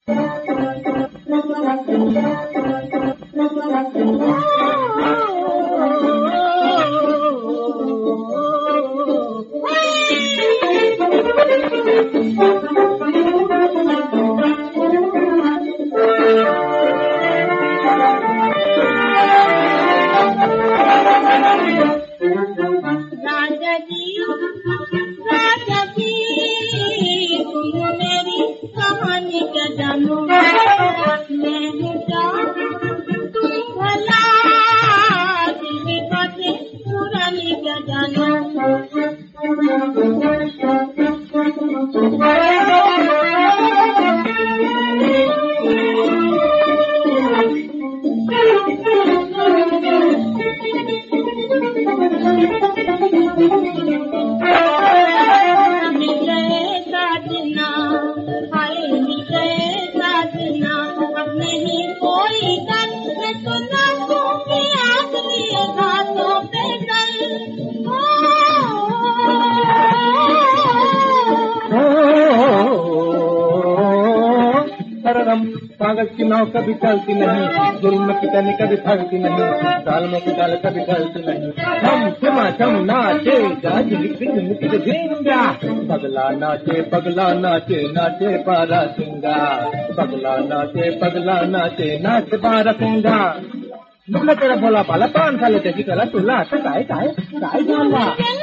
कागज की नाव कभी चलती नहीं, जुल्म की टहनी कभी थकती नहीं, जालिमों की चाल कभी ढलती नहीं। हम छम नाचे गाज झिंगा, पगला नाचे नाचे बारा सिंगा, पगला नाचे नाच बारा सिंगा। मैं तेरा भोला पाला 5 साल त्याची कला तुला आता काय काय काय झाला?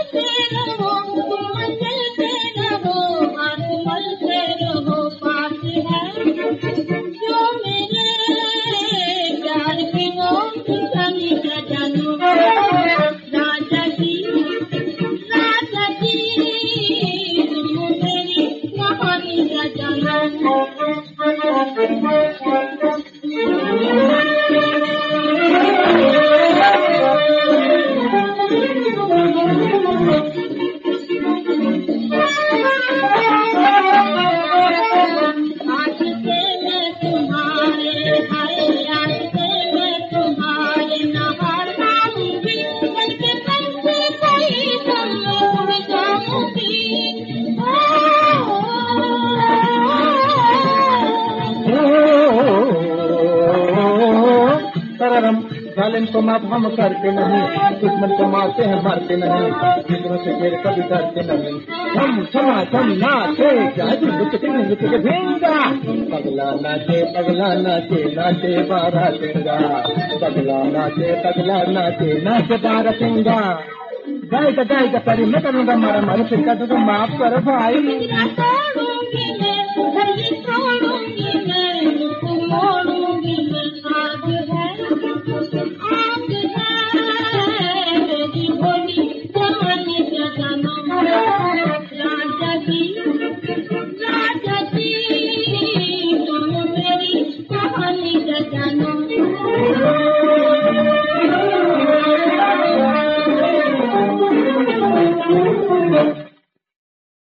जालिम को माफ हम करते नहीं, दुश्मन को मारते हैं मारते नहीं, दूसरों से गिर कभी डरते नहीं। हम छम नाचे जाजी लुचके भेंगा, पगला नाचे नाचे बारा सिंगा, पगला नाचे नाचे बारा सिंगा। गाय का परी मैं करूँगा मारा फिर का तो माफ करो भाई।